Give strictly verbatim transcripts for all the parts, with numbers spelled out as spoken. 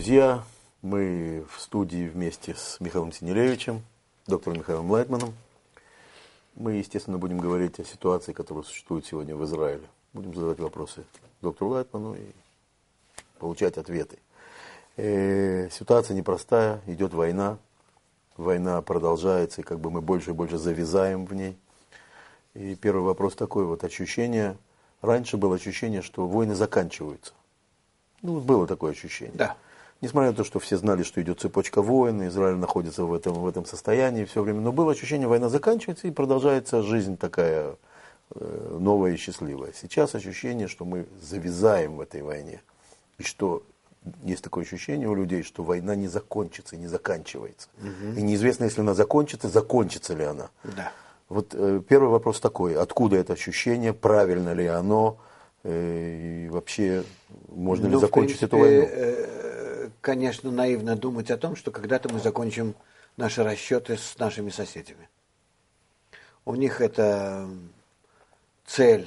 друзья, мы в студии вместе с Михаилом Синелевичем, доктором Михаилом Лайтманом. Мы, естественно, будем говорить о ситуации, которая существует сегодня в Израиле. Будем задавать вопросы доктору Лайтману и получать ответы. Э, ситуация непростая, идет война. Война продолжается, и как бы мы больше и больше завязаем в ней. И первый вопрос такой, вот ощущение, раньше было ощущение, что войны заканчиваются. Ну, было такое ощущение. Да. Несмотря на то, что все знали, что идет цепочка войн, Израиль находится в этом, в этом состоянии все время, но было ощущение, война заканчивается и продолжается жизнь такая э, новая и счастливая. Сейчас ощущение, что мы завязаем в этой войне. И что есть такое ощущение у людей, что война не закончится и не заканчивается. Угу. И неизвестно, если она закончится, закончится ли она. Да. Вот э, первый вопрос такой, откуда это ощущение, правильно ли оно, э, и вообще можно ну, ли закончить принципе, эту войну? Э, конечно, наивно думать о том, что когда-то мы закончим наши расчеты с нашими соседями. У них это цель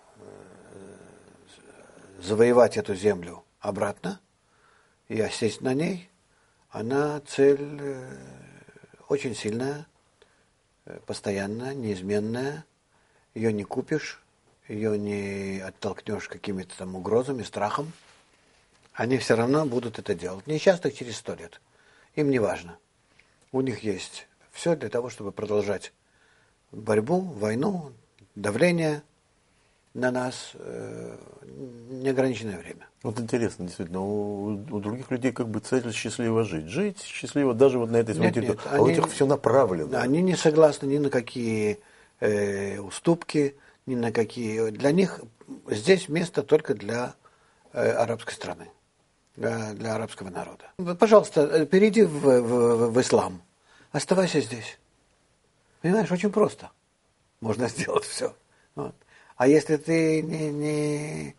э, завоевать эту землю обратно и осесть на ней. Она цель э, очень сильная, постоянная, неизменная. Ее не купишь, ее не оттолкнешь какими-то там угрозами, страхом. Они все равно будут это делать. Не сейчас, так через сто лет. Им не важно. У них есть все для того, чтобы продолжать борьбу, войну, давление на нас э, неограниченное время. Вот интересно, действительно, у, у других людей как бы цель счастливо жить. Жить счастливо даже вот на этой своей территории. А у этих все направлено. Они не согласны ни на какие э, уступки, ни на какие... Для них здесь место только для э, арабской страны, для, для арабского народа. Пожалуйста, перейди в, в, в ислам, оставайся здесь. Понимаешь, очень просто. Можно сделать все. Вот. А если ты не, не,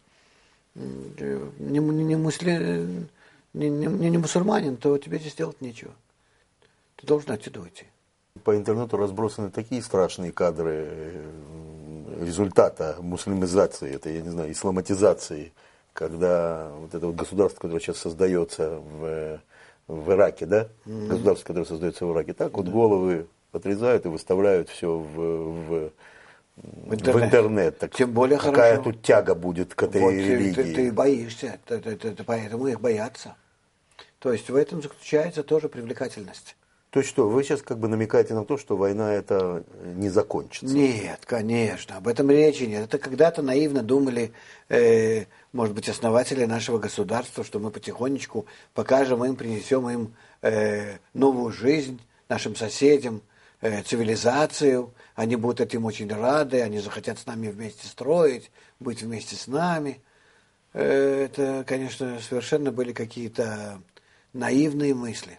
не, не, мусли, не, не, не мусульманин, то тебе здесь делать нечего. Ты должен отсюда уйти. По интернету разбросаны такие страшные кадры результата муслимизации, это, я не знаю, исламатизации, когда вот это вот государство, которое сейчас создается в, в Ираке, да, mm-hmm. государство, которое создается в Ираке, так вот да. головы отрезают и выставляют все в, в В интернет. В интернет. Так тем более какая хорошо. Тут тяга будет к этой вот, религии. Ты, ты боишься, ты, ты, ты, поэтому их боятся. То есть в этом заключается тоже привлекательность. То есть что, вы сейчас как бы намекаете на то, что война это не закончится? Нет, конечно, об этом речи нет. Это когда-то наивно думали, э, может быть, основатели нашего государства, что мы потихонечку покажем им, принесем им э, новую жизнь, нашим соседям, э, цивилизацию. Они будут этим очень рады, они захотят с нами вместе строить, быть вместе с нами. Это, конечно, совершенно были какие-то наивные мысли.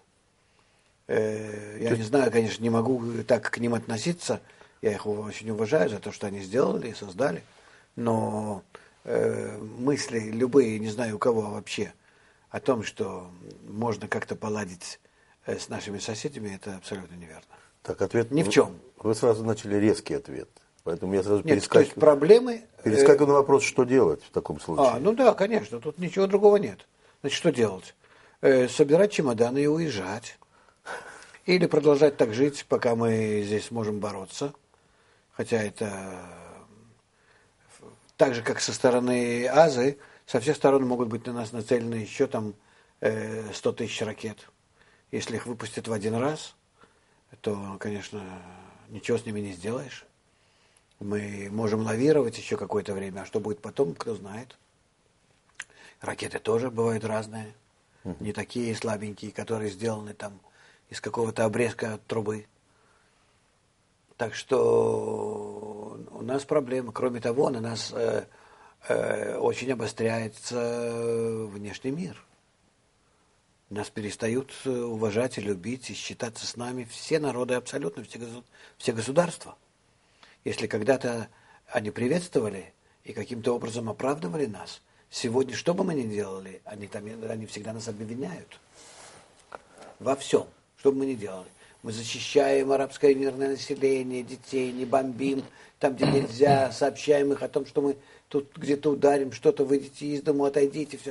Я не знаю, конечно, не могу так к ним относиться. Я их очень уважаю за то, что они сделали и создали. Но мысли любые, не знаю у кого вообще, о том, что можно как-то поладить с нашими соседями, это абсолютно неверно. Так, ответ ни в чем. Вы сразу начали резкий ответ. Поэтому я сразу Нет, перескакиваю. то есть проблемы... Перескакиваю на вопрос, что делать в таком случае. А, ну да, конечно, тут ничего другого нет. Значит, что делать? Э, собирать чемоданы и уезжать. Или продолжать так жить, пока мы здесь сможем бороться. Хотя это так же, как со стороны Азии, со всех сторон могут быть на нас нацелены еще там э, сто тысяч ракет. Если их выпустят в один раз, то, конечно, ничего с ними не сделаешь. Мы можем лавировать еще какое-то время, а что будет потом, кто знает. Ракеты тоже бывают разные, uh-huh. не такие слабенькие, которые сделаны там из какого-то обрезка от трубы. Так что у нас проблема. Кроме того, на нас э, э, очень обостряется внешний мир. Нас перестают уважать и любить, и считаться с нами все народы абсолютно, все, все государства. Если когда-то они приветствовали и каким-то образом оправдывали нас, сегодня, что бы мы ни делали, они, там, они всегда нас обвиняют. Во всем, что бы мы ни делали. Мы защищаем арабское мирное население, детей, не бомбим там, где нельзя, сообщаем их о том, что мы тут где-то ударим, что-то, выйдите из дому, отойдите, все.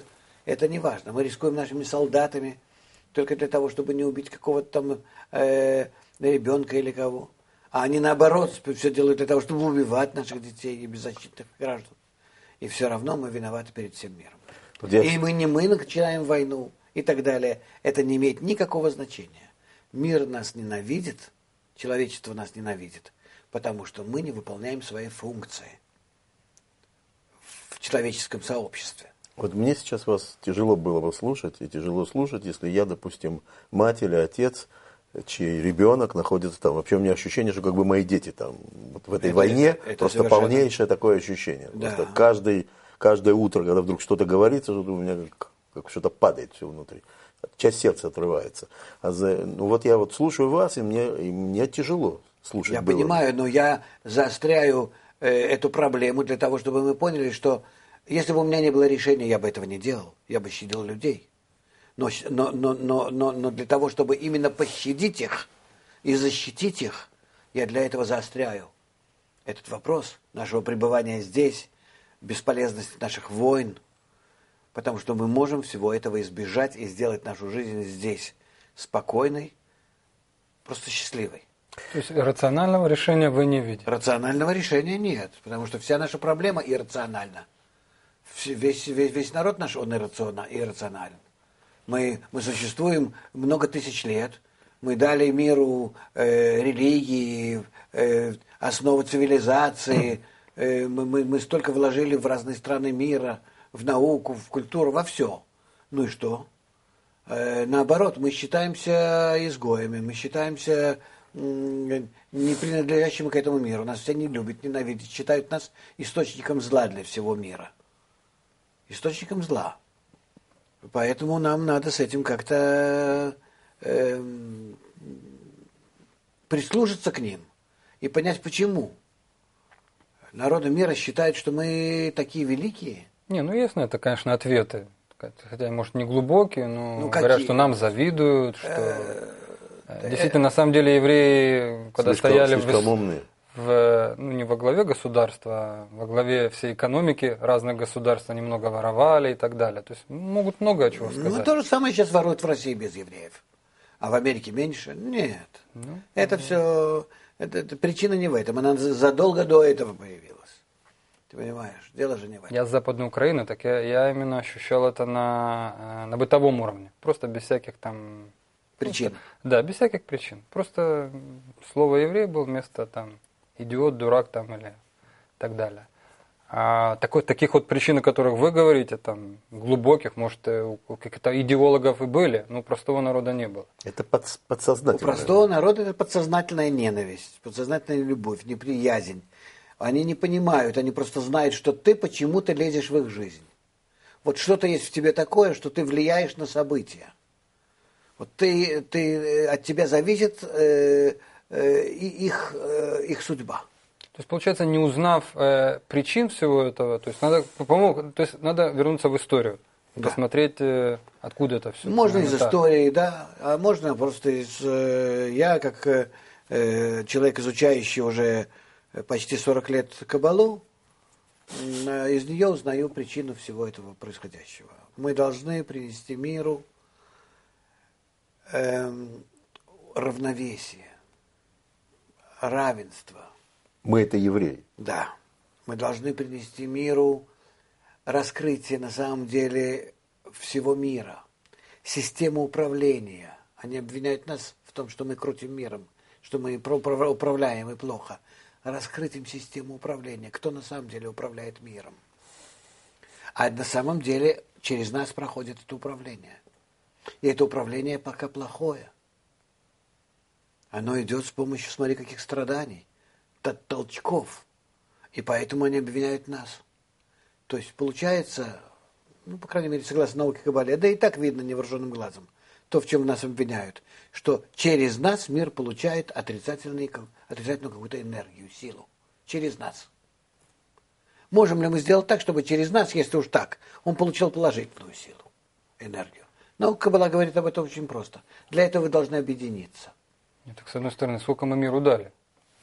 это не важно. Мы рискуем нашими солдатами только для того, чтобы не убить какого-то там э, ребенка или кого. А они наоборот все делают для того, чтобы убивать наших детей и беззащитных граждан. И все равно мы виноваты перед всем миром. Я... И мы не мы начинаем войну и так далее. Это не имеет никакого значения. Мир нас ненавидит, человечество нас ненавидит, потому что мы не выполняем свои функции в человеческом сообществе. Вот мне сейчас вас тяжело было бы слушать, и тяжело слушать, если я, допустим, мать или отец, чей ребенок находится там. Вообще у меня ощущение, что как бы мои дети там вот в этой это, войне, это, это просто совершенно... полнейшее такое ощущение. Да. Просто каждый, каждое утро, когда вдруг что-то говорится, что у меня как, как что-то падает все внутри. Часть сердца отрывается. А за, ну вот я вот слушаю вас, и мне, и мне тяжело слушать. Я было. понимаю, но я заостряю э, эту проблему для того, чтобы мы поняли, что если бы у меня не было решения, я бы этого не делал. Я бы щадил людей. Но, но, но, но, но, но для того, чтобы именно пощадить их и защитить их, я для этого заостряю этот вопрос нашего пребывания здесь, бесполезности наших войн, потому что мы можем всего этого избежать и сделать нашу жизнь здесь спокойной, просто счастливой. То есть рационального решения вы не видите? Рационального решения нет, потому что вся наша проблема иррациональна. Весь, весь, весь народ наш, он иррационален. Мы, мы существуем много тысяч лет. Мы дали миру э, религии, э, основы цивилизации. Э, мы, мы, мы столько вложили в разные страны мира, в науку, в культуру, во все. Ну и что? Э, наоборот, мы считаемся изгоями, мы считаемся э, не принадлежащими к этому миру. Нас все не любят, ненавидят, считают нас источником зла для всего мира. Источником зла. Поэтому нам надо с этим как-то э, прислушаться к ним и понять, почему. Народы мира считают, что мы такие великие. Не, ну ясно, это, конечно, ответы. Хотя, может, не глубокие, но ну, говорят, что нам завидуют, что... Действительно, на самом деле, евреи, когда слишком, стояли слишком в, в, ну, не во главе государства, а во главе всей экономики разных государств, они много воровали и так далее. То есть могут много чего сказать. Ну, то же самое сейчас воруют в России без евреев. А в Америке меньше? Нет. Ну, это ну. все... Это, это, причина не в этом. Она задолго до этого появилась. Ты понимаешь? Дело же не в этом. Я с Западной Украины, так я, я именно ощущал это на, на бытовом уровне. Просто без всяких там... Причин. Просто, да, без всяких причин. Просто слово еврей было вместо там идиот, дурак там или так далее. А такой, таких вот причин, о которых вы говорите, там, глубоких, может, у каких-то идеологов и были, но у простого народа не было. Это под, подсознательно. У простого народа это подсознательная ненависть, подсознательная любовь, неприязнь. Они не понимают, они просто знают, что ты почему-то лезешь в их жизнь. Вот что-то есть в тебе такое, что ты влияешь на события. Вот ты, ты, от тебя зависит э, э, их, э, их судьба. То есть, получается, не узнав э, причин всего этого, то есть надо, по-моему, то есть надо вернуться в историю, да. Посмотреть, э, откуда это все. Можно из истории, да, а можно просто из... Э, я, как э, человек, изучающий уже почти сорок лет Кабалу, э, из нее узнаю причину всего этого происходящего. Мы должны принести миру э, равновесие, равенство. Мы это евреи. Да. Мы должны принести миру раскрытие на самом деле всего мира. Систему управления. Они обвиняют нас в том, что мы крутим миром, что мы управляем и плохо. Раскрыть им систему управления. Кто на самом деле управляет миром. А на самом деле через нас проходит это управление. И это управление пока плохое. Оно идет с помощью, смотри, каких страданий. Толчков. И поэтому они обвиняют нас. То есть получается, ну, по крайней мере, согласно науке Кабале, да и так видно невооруженным глазом, то, в чем нас обвиняют, что через нас мир получает отрицательную, отрицательную какую-то энергию, силу. Через нас. Можем ли мы сделать так, чтобы через нас, если уж так, он получил положительную силу, энергию? Наука Кабала говорит об этом очень просто. Для этого вы должны объединиться. Так, с одной стороны, сколько мы миру дали?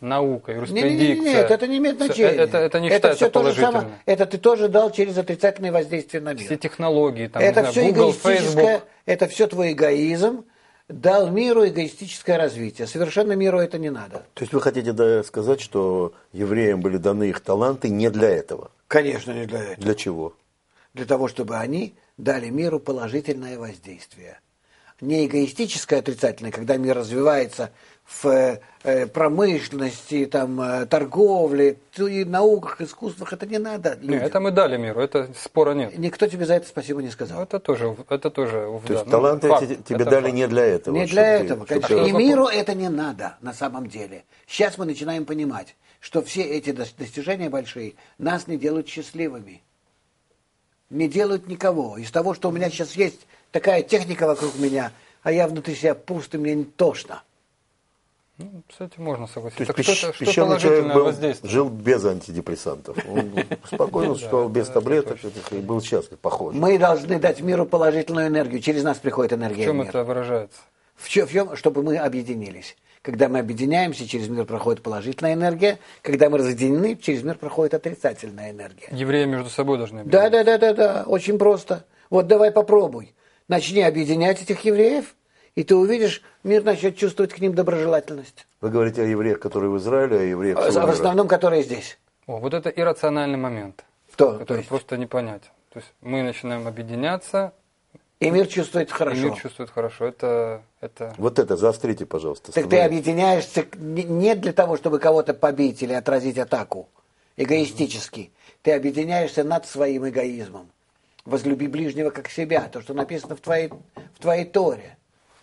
наука, Нет, юриспруденция. нет, нет, это не имеет значения. Это, это не это считается все то же положительным. самое, это ты тоже дал через отрицательное воздействие на мир. Все технологии, там, это не все знаю, Google, эгоистическое, Facebook. это все твой эгоизм дал миру эгоистическое развитие. Совершенно миру это не надо. То есть вы хотите да, сказать, что евреям были даны их таланты не для этого? Конечно, не для этого. Для чего? Для того, чтобы они дали миру положительное воздействие. Не эгоистическое отрицательное, когда мир развивается в э, промышленности, там, э, торговле, и науках, искусствах, это не надо людям. Нет, это мы дали миру, это спора нет. Никто тебе за это спасибо не сказал. Это тоже, это тоже. То да, есть ну, таланты факт, эти тебе это дали факт. не для этого? Не чтобы для ты- этого, чтобы конечно. ты- И миру это не надо на самом деле. Сейчас мы начинаем понимать, что все эти дос- достижения большие нас не делают счастливыми. Не делают никого. Из того, что у меня сейчас есть такая техника вокруг меня, а я внутри себя пуст, и мне не тошно. Ну, с этим можно То согласиться. есть Так пищ- что, это- что пещерный человек положительное был, воздействие? жил без антидепрессантов. Он спокойно существовал без это таблеток этих и был счастлив, похоже. Мы должны дать миру положительную энергию. Через нас приходит энергия В чем в мир. это выражается? В чем, в чем? Чтобы мы объединились. Когда мы объединяемся, через мир проходит положительная энергия. Когда мы разъединены, через мир проходит отрицательная энергия. Евреи между собой должны Да, объединиться. да, да, да, да. Очень просто. Вот давай попробуй. Начни объединять этих евреев, и ты увидишь, мир начнет чувствовать к ним доброжелательность. Вы говорите о евреях, которые в Израиле, о евреях А всего в мира. основном, которые здесь. О, вот это иррациональный момент, Кто? То который есть, просто непонятен. То есть мы начинаем объединяться, и мир чувствует и хорошо. мир чувствует хорошо. Это, это... Вот это заострите, пожалуйста. Так ты становитесь. объединяешься не не для того, чтобы кого-то побить или отразить атаку, эгоистически. Ты объединяешься над своим эгоизмом. Возлюби ближнего как себя, то, что написано в твоей, в твоей Торе.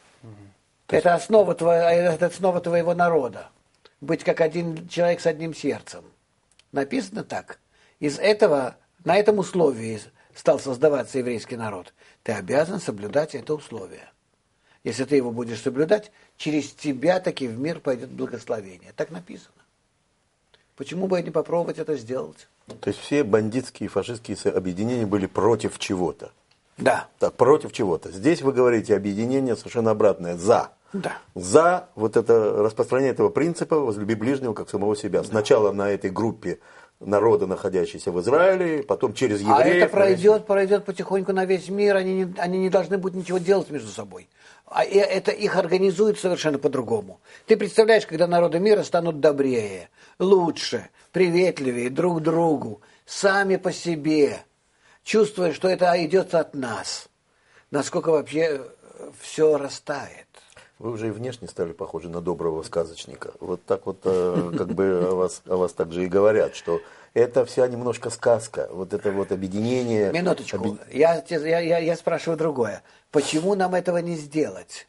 Это основа, твоя, это основа твоего народа. Быть как один человек с одним сердцем. Написано так. Из этого, на этом условии стал создаваться еврейский народ. Ты обязан соблюдать это условие. Если ты его будешь соблюдать, через тебя таки в мир пойдет благословение. Так написано. Почему бы не попробовать это сделать? То есть все бандитские и фашистские со- объединения были против чего-то. Да. Так, против чего-то. Здесь вы говорите объединение совершенно обратное. За. Да. За вот это распространение этого принципа возлюби ближнего как самого себя. Сначала на этой группе народа, находящейся в Израиле, потом через евреев. А это на весь пройдет, пройдет потихоньку на весь мир, они не, они не должны будут ничего делать между собой. А и это их организует совершенно по-другому. Ты представляешь, когда народы мира станут добрее, лучше, приветливее друг к другу, сами по себе, чувствуя, что это идет от нас, насколько вообще все растает. Вы уже и внешне стали похожи на доброго сказочника. Вот так вот э, как бы о вас, о вас также и говорят, что это вся немножко сказка. Вот это вот объединение. Минуточку, объ- я, те- я, я, я спрашиваю другое. Почему нам этого не сделать?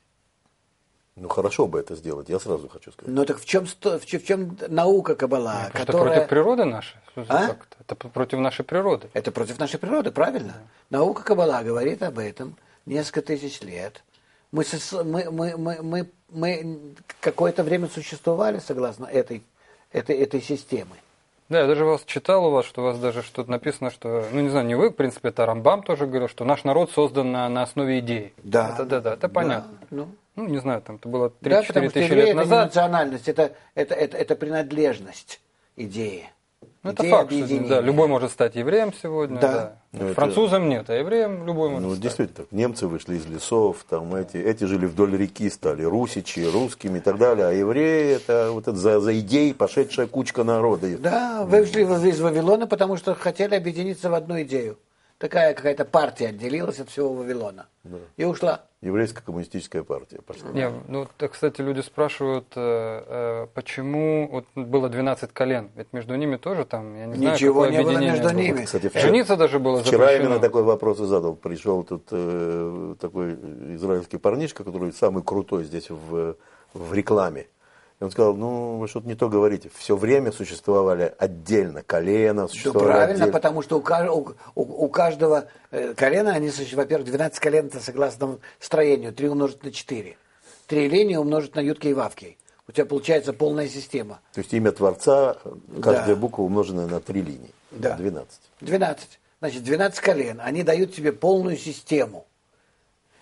Ну хорошо бы это сделать, я сразу хочу сказать. Ну так в чем, сто- в чем, в чем наука Каббала, Это которая... против природы нашей? Что за А? факт? Это против нашей природы. Это против нашей природы, правильно? Наука Каббала говорит об этом несколько тысяч лет. Мы, сос- мы, мы, мы, мы, мы какое-то время существовали согласно этой, этой, этой системы. Да, я даже вас читал у вас, что у вас даже что-то написано, что, ну не знаю, не вы, в принципе, это Рамбам тоже говорил, что наш народ создан на, на основе идеи. Да. Это, да, да, это понятно. Да, ну. Ну, не знаю, там это было Да, три-четыре потому что тысячи еврей лет это не назад. национальность, это, это, это, это принадлежность идеи. Ну, это Идея факт, что, объединения. да, любой может стать евреем сегодня. Да. Да. Ну, это- Французом нет, а евреем любой может Ну, стать. действительно, так. Немцы вышли из лесов, там эти, эти жили вдоль реки, стали русичи, русскими и так далее. А евреи это вот это за, за идеей пошедшая кучка народа. Да, вышли из Вавилона, потому что хотели объединиться в одну идею. Такая какая-то партия отделилась от всего Вавилона. И ушла. Еврейская коммунистическая партия пошла. Не, ну, так, кстати, люди спрашивают, э, э, почему вот было двенадцать колен, ведь между ними тоже там, я не знаю, Ничего какое не было объединение между было. ними. Кстати, вчера- Жениться даже было Вчера запрещено. именно такой вопрос и задал. Пришел тут э, такой израильский парнишка, который самый крутой здесь в, в рекламе. И он сказал, ну, вы что-то не то говорите. Все время существовали отдельно колено, Все существовали правильно, отдельно. потому что у, ка- у- у- у каждого э, колена, они, суще- во-первых, двенадцать колен это согласно строению, три умножить на четыре. Три линии умножить на ютки и вавки. У тебя получается полная система. То есть имя Творца, каждая Да. буква умноженная на три линии. Да. двенадцать. двенадцать. Значит, двенадцать колен, они дают тебе полную систему.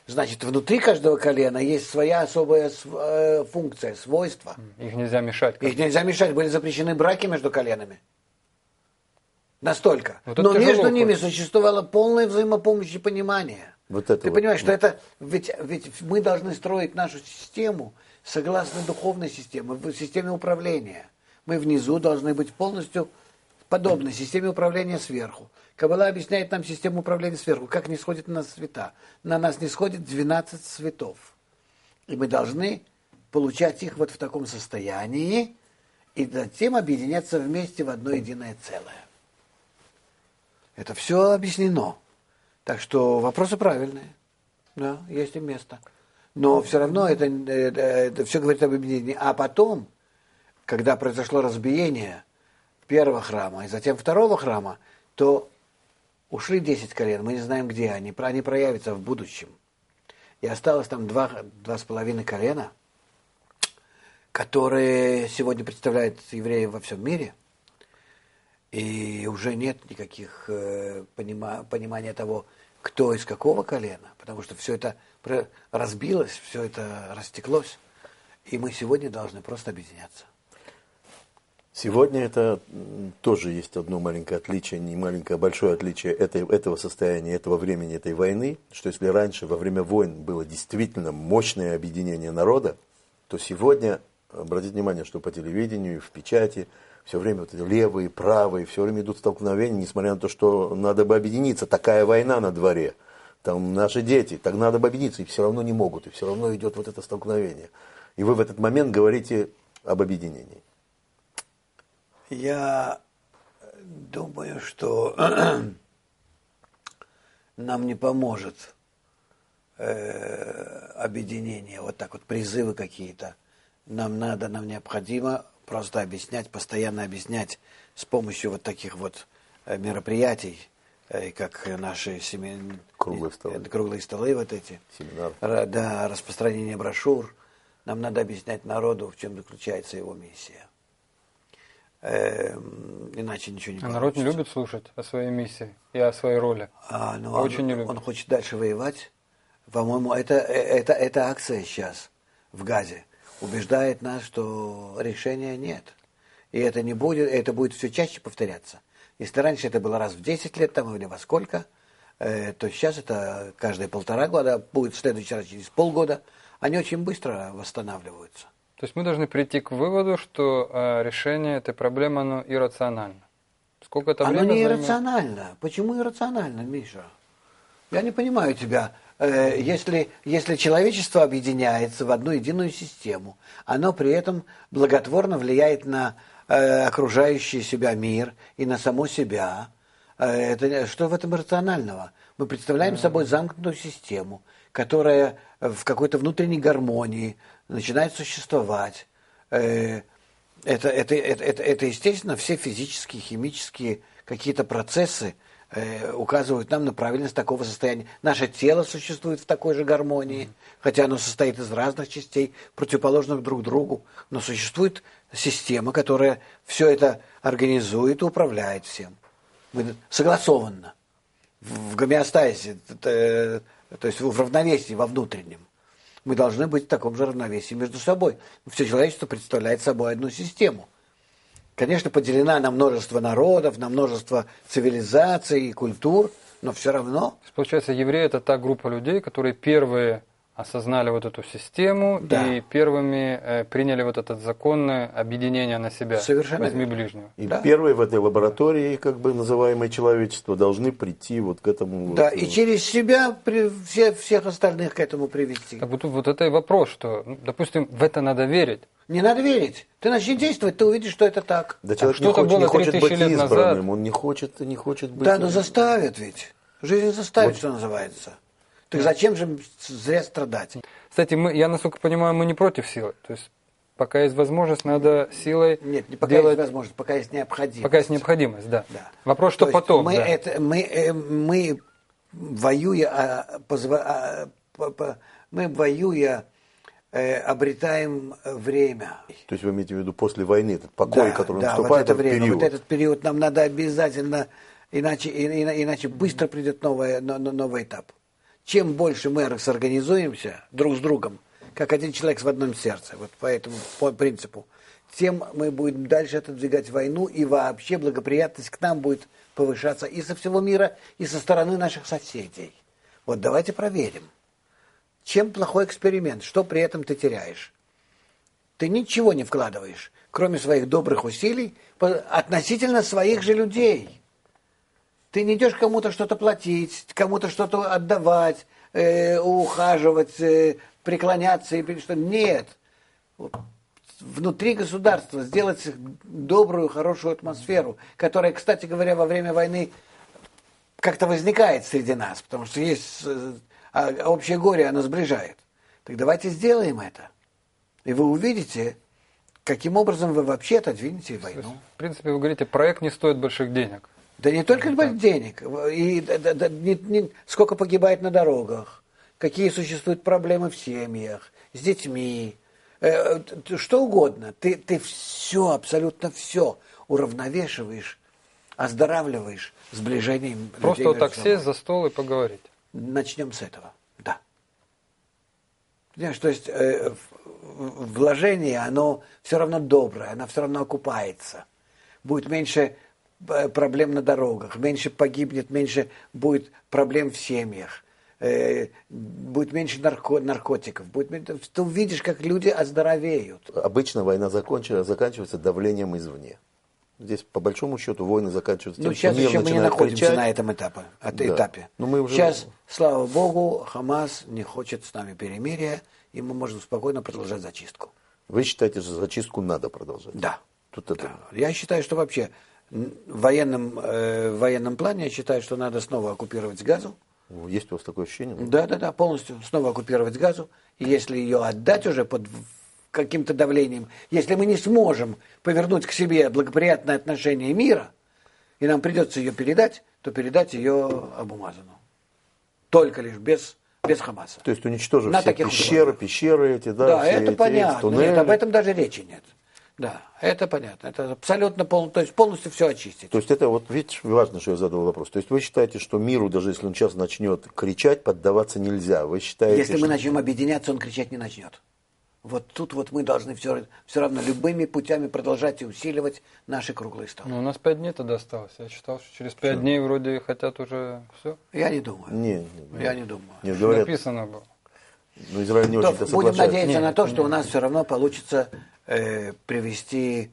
Значит, внутри каждого колена есть своя особая функция, свойства. Их нельзя мешать. Их нельзя мешать. Были запрещены браки между коленами. Настолько. Вот Но между хоть. ними существовало полное взаимопомощь и понимание. Вот это Ты вот. понимаешь, что это... Ведь, ведь мы должны строить нашу систему согласно духовной системе, в системе управления. Мы внизу должны быть полностью подобны системе управления сверху. Каббала объясняет нам систему управления сверху, как не сходит на нас света. На нас не сходит двенадцать светов. И мы должны получать их вот в таком состоянии и затем объединяться вместе в одно единое целое. Это все объяснено. Так что вопросы правильные. Да, есть и место. Но все равно это, это, это все говорит об объединении. А потом, когда произошло разбиение первого храма и затем второго храма, то ушли десять колен, мы не знаем, где они. Они проявятся в будущем. И осталось там два, два с половиной колена, которые сегодня представляют евреев во всем мире. И уже нет никаких э, понима, понимания того, кто из какого колена, потому что все это разбилось, все это растеклось. И мы сегодня должны просто объединяться. Сегодня это тоже есть одно маленькое отличие, не маленькое, а большое отличие этой, этого состояния, этого времени, этой войны, что если раньше во время войн было действительно мощное объединение народа, то сегодня, обратите внимание, что по телевидению и в печати все время вот эти левые, правые, все время идут столкновения, несмотря на то, что надо бы объединиться, такая война на дворе, там наши дети, так надо бы объединиться, и все равно не могут, и все равно идет вот это столкновение. И вы в этот момент говорите об объединении. Я думаю, что нам не поможет э, объединение, вот так вот призывы какие-то. Нам надо, нам необходимо просто объяснять, постоянно объяснять с помощью вот таких вот мероприятий, э, как наши семейные круглые столы, круглые столы вот эти, семинар, да, распространение брошюр. Нам надо объяснять народу, в чем заключается его миссия. Эм, иначе ничего не а получится. народ не любит слушать о своей миссии и о своей роли. А, ну, Очень он, не любит. Он хочет дальше воевать. По-моему, это, это, это акция сейчас в Газе убеждает нас, что решения нет. И это не будет, это будет все чаще повторяться. Если раньше это было раз в десять лет там, или во сколько, э, то сейчас это каждые полтора года, будет в следующий раз через полгода. Они очень быстро восстанавливаются. То есть мы должны прийти к выводу, что э, решение этой проблемы, оно иррационально. Сколько это Оно время не займет? иррационально. Почему иррационально, Миша? Я не понимаю тебя. Э, если, если человечество объединяется в одну единую систему, оно при этом благотворно влияет на э, окружающий себя мир и на само себя. Э, это, что в этом иррационального? Мы представляем mm-hmm. собой замкнутую систему, которая в какой-то внутренней гармонии начинает существовать. Это, это, это, это, это, естественно, все физические, химические какие-то процессы указывают нам на правильность такого состояния. Наше тело существует в такой же гармонии, mm-hmm. хотя оно состоит из разных частей, противоположных друг другу, но существует система, которая все это организует и управляет всем. Согласованно, в гомеостазе, то есть в равновесии, во внутреннем. Мы должны быть в таком же равновесии между собой. Все человечество представляет собой одну систему. Конечно, поделена на множество народов, на множество цивилизаций и культур, но все равно... Получается, евреи – это та группа людей, которые первые осознали вот эту систему, да. и первыми э, приняли вот это законное объединение на себя. Совершенно возьми ближнего. И да. первые в этой лаборатории, как бы называемое человечество, должны прийти вот к этому. Да, вот, и через себя при, все, всех остальных к этому привести. Так вот, вот это и вопрос, что, ну, допустим, в это надо верить. Не надо верить. Ты начни действовать, ты увидишь, что это так. Да, человек что-то не хочет, было не хочет три быть тысячи лет избранным, назад. он не хочет, не хочет быть... Да, но заставят ведь. Жизнь заставит, Вот. что называется. Так зачем же зря страдать? Кстати, мы, я, насколько понимаю, мы не против силы. То есть, пока есть возможность, надо силой Нет, не пока делать... есть возможность, пока есть необходимость. Пока есть необходимость, да. Да. Вопрос, что То есть потом. Мы, да. это, мы, э, мы воюя, а, позва, а, по, по, мы воюя э, обретаем время. То есть вы имеете в виду после войны, этот покой, да, который да, наступает, вот это этот время, период. вот этот период нам надо обязательно, иначе, и, иначе быстро придет новое, но, но, новый этап. чем больше мы сорганизуемся друг с другом, как один человек в одном сердце, вот по этому по принципу, тем мы будем дальше отодвигать войну, и вообще благоприятность к нам будет повышаться и со всего мира, и со стороны наших соседей. Вот давайте проверим. Чем плохой эксперимент? Что при этом ты теряешь? Ты ничего не вкладываешь, кроме своих добрых усилий относительно своих же людей. Ты не идешь кому-то что-то платить, кому-то что-то отдавать, э, ухаживать, э, преклоняться и что. Нет. Внутри государства сделать добрую, хорошую атмосферу, которая, кстати говоря, во время войны как-то возникает среди нас, потому что есть а общее горе, оно сближает. Так давайте сделаем это. И вы увидите, каким образом вы вообще отодвинете войну. В принципе, вы говорите, проект не стоит больших денег. Да не только да. денег, и да, да, не, не, сколько погибает на дорогах, какие существуют проблемы в семьях, с детьми, э, что угодно. Ты, ты все, абсолютно все уравновешиваешь, оздоравливаешь сближением людей. Просто вот так сесть за стол и поговорить. Начнем с этого, да. Понимаешь, то есть э, вложение, оно все равно доброе, оно все равно окупается. Будет меньше проблем на дорогах, меньше погибнет, меньше будет проблем в семьях, э, будет меньше нарко- наркотиков. Будет, ты увидишь, как люди оздоровеют. Обычно война закончилась, заканчивается давлением извне. Здесь, по большому счету, войны заканчиваются тем, ну, сейчас что мир еще мы не находимся кричать. на этом этапе. От, да. этапе. Но мы уже... Сейчас, слава Богу, Хамас не хочет с нами перемирия, и мы можем спокойно продолжать зачистку. Вы считаете, что зачистку надо продолжать? Да. Тут это... да. Я считаю, что вообще в военном, э, в военном плане я считаю, что надо снова оккупировать Газу. Есть у вас такое ощущение? Да, да, да, полностью снова оккупировать Газу. И если ее отдать уже под каким-то давлением, если мы не сможем повернуть к себе благоприятное отношение мира, и нам придется ее передать, то передать ее Абу Мазану. Только лишь без, без Хамаса. То есть уничтожив На все пещеры, условиях. пещеры эти, да? Да, все это эти, понятно. туннели. Нет, об этом даже речи нет. Да, это понятно. Это абсолютно полностью, то есть полностью все очистить. То есть это вот, видите, важно, что я задал вопрос. То есть вы считаете, что миру, даже если он сейчас начнет кричать, поддаваться нельзя? Вы считаете, если что... мы начнем объединяться, он кричать не начнет. Вот тут вот мы должны все, все равно любыми путями продолжать и усиливать наши круглые столы. Ну, у нас пять дней тогда осталось. Я читал, что через пять дней вроде хотят уже все. Я не думаю. Не, не, Я не думаю. Нет, говорят, написано было. Но Израиль не То очень-то будем соглашается. надеяться Нет, на то, нет. что у нас все равно получится э, привести,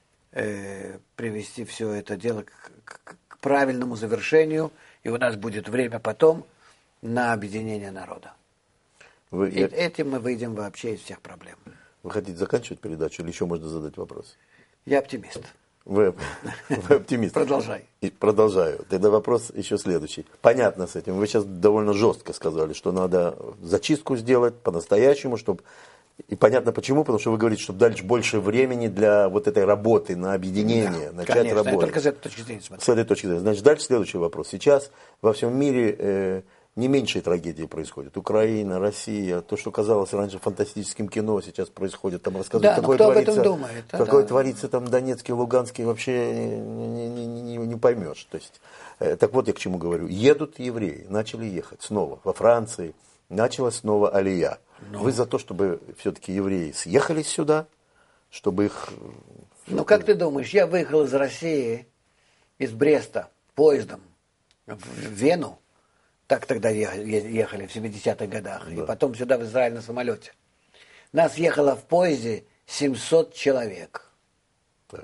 э, привести все это дело к, к, к правильному завершению, и у нас будет время потом на объединение народа. Вы, И я... этим мы выйдем вообще из всех проблем. Вы хотите заканчивать передачу или еще можно задать вопрос? Я оптимист. Вы, вы оптимист. Продолжай. И продолжаю. Тогда вопрос еще следующий. Понятно с этим. Вы сейчас довольно жестко сказали, что надо зачистку сделать по-настоящему, чтобы... И понятно почему, потому что вы говорите, чтобы дальше больше времени для вот этой работы, на объединение, Да, начать конечно, работать. я только с этой точки зрения смотрю. С этой точки зрения. Значит, дальше следующий вопрос. Сейчас во всем мире э, не меньшие трагедии происходят. Украина, Россия, то, что казалось раньше фантастическим кино, сейчас происходит. Там рассказывают, Да, какое кто творится, об этом думает? Да, какое да. творится там Донецкий, Луганский, вообще не, не, не, не поймешь. То есть, э, так вот я к чему говорю. Едут евреи, начали ехать снова во Франции, началась снова алия. Ну. Вы за то, чтобы все-таки евреи съехали сюда, чтобы их... Ну, как ты думаешь, я выехал из России, из Бреста, поездом в Вену, так тогда ехали в семидесятых годах, да. И потом сюда, в Израиль, на самолете. Нас ехало в поезде семьсот человек. Так.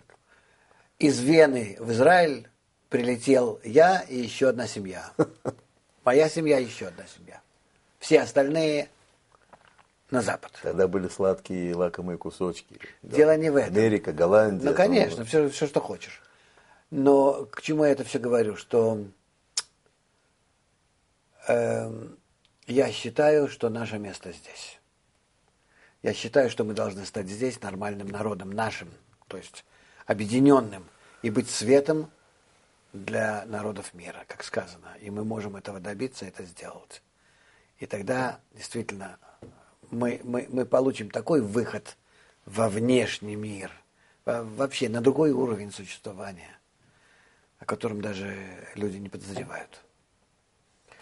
Из Вены в Израиль прилетел я и еще одна семья. Моя семья и еще одна семья. Все остальные на Запад. Тогда были сладкие лакомые кусочки. Дело да. не в этом. Америка, Голландия. Ну, конечно, там... все, все, что хочешь. Но к чему я это все говорю? Что э, я считаю, что наше место здесь. Я считаю, что мы должны стать здесь нормальным народом, нашим, то есть объединенным, и быть светом для народов мира, как сказано. И мы можем этого добиться, это сделать. И тогда действительно мы, мы, мы получим такой выход во внешний мир, вообще на другой уровень существования, о котором даже люди не подозревают.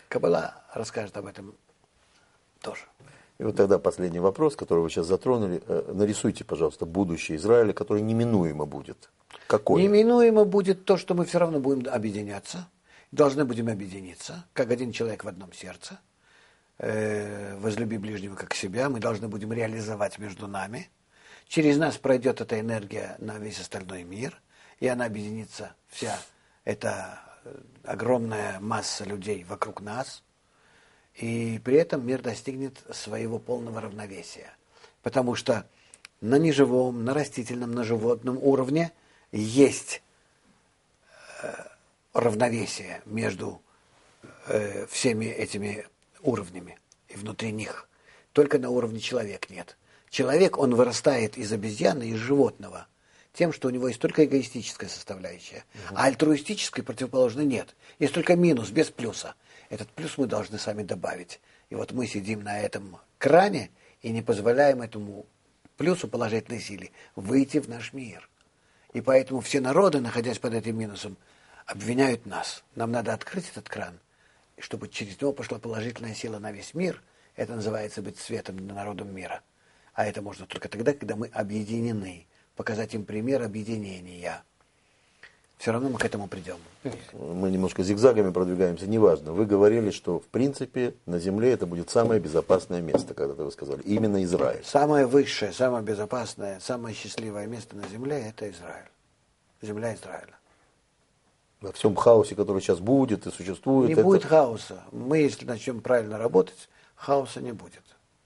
Каббала расскажет об этом тоже. И вот тогда последний вопрос, который вы сейчас затронули. Нарисуйте, пожалуйста, будущее Израиля, которое неминуемо будет. Какое? Неминуемо будет то, что мы все равно будем объединяться. Должны будем объединиться, как один человек в одном сердце. Э, возлюби ближнего как себя. Мы должны будем реализовать между нами. Через нас пройдет эта энергия на весь остальной мир. И она объединится, вся эта огромная масса людей вокруг нас. И при этом мир достигнет своего полного равновесия. Потому что на неживом, на растительном, на животном уровне есть э, равновесие между э, всеми этими уровнями и внутри них. Только на уровне человека нет. Человек, он вырастает из обезьяны, из животного, тем, что у него есть только эгоистическая составляющая. Угу. А альтруистической противоположной нет. Есть только минус, без плюса. Этот плюс мы должны сами добавить. И вот мы сидим на этом кране и не позволяем этому плюсу положительной силе выйти в наш мир. И поэтому все народы, находясь под этим минусом, обвиняют нас. Нам надо открыть этот кран, чтобы через него пошла положительная сила на весь мир. Это называется быть светом для народом мира. А это можно только тогда, когда мы объединены. Показать им пример объединения. Все равно мы к этому придем. Мы немножко зигзагами продвигаемся, неважно. Вы говорили, что в принципе на Земле это будет самое безопасное место, когда-то вы сказали. Именно Израиль. Самое высшее, самое безопасное, самое счастливое место на Земле – это Израиль. Земля Израиля. Во всем хаосе, который сейчас будет и существует. Не это... будет хаоса. Мы, если начнем правильно работать, хаоса не будет.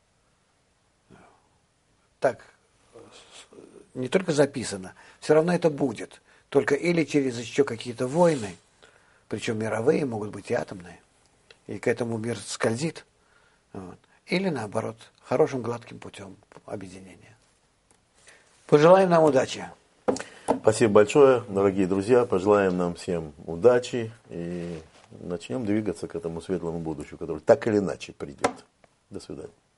Так, не только записано, все равно это будет. Только или через еще какие-то войны, причем мировые, могут быть и атомные, и к этому мир скользит, вот. Или наоборот, хорошим гладким путем объединения. Пожелаем нам удачи. Спасибо большое, дорогие друзья. Пожелаем нам всем удачи и начнем двигаться к этому светлому будущему, которое так или иначе придет. До свидания.